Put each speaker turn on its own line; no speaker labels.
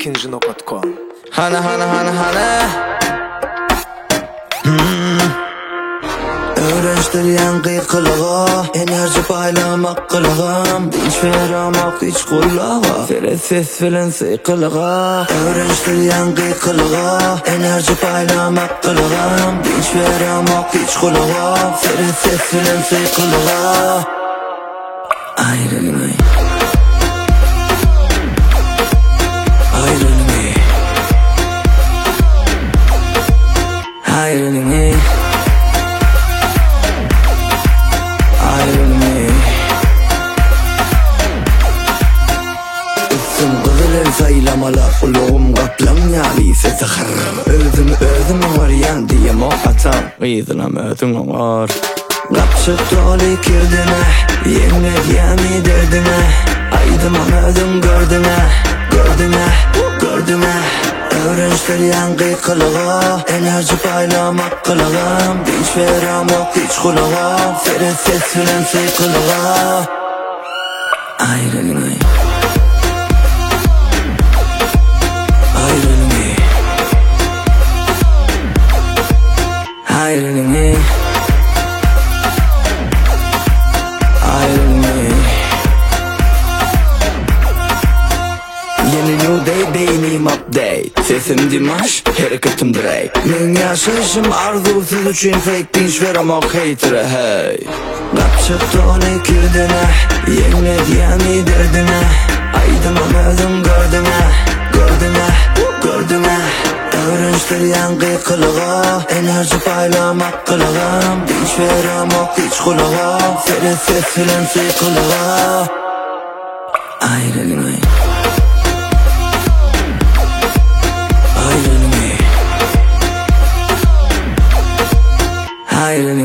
ikinci.com.
Hana Öğrençdiryen qiyqılığa, enerji paylamak qılığım, dinç veramak hiç qullağa, fereses filan sıyqılığa. Öğrençdiryen qiyqılığa, enerji paylamak qılığım, dinç veramak hiç qullağa, fereses filan sıyqılığa. Ayrılmayın, ayrılmayın, ayrılmayın. Saylamalar uluğum qaplam yalise saxarım. Özüm var diyem o atam, qiydilam özüm var. Qapçık dolu kirdine, yemle diyemi derdine, aydımam özüm gördüne. Öğrençdiryen qiyqılığa, enerji paylamak qılığım, dinç veramak hiç qulağa, fereses filan sıyqılığa. Ayrılmayın, ayrılmayın, ayrılmayın. Yeni new day, beynim update. Sesim Dimash, hareketim Drake. Men yaşayışım arzusuz üçün fake, dinç veramak hater'e hey. Qapçık dolu kirdine, yemle diyemi derdine, aydımam özüm gördüne. Öğrençdiryen qiyqılığa, enerji paylamak qılığım, dinç veramak hiç qullağa, fereses filan sıyqılığa. Ayrılmayın, ayrılmayın, ayrılmayın.